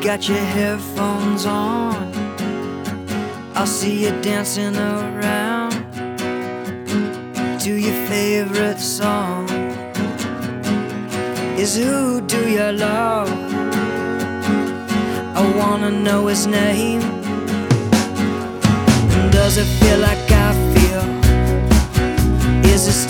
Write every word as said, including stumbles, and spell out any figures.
got your headphones on, I'll see you dancing around to your favorite song. Is who do you love? I wanna know his name. And does it feel like I feel? Is it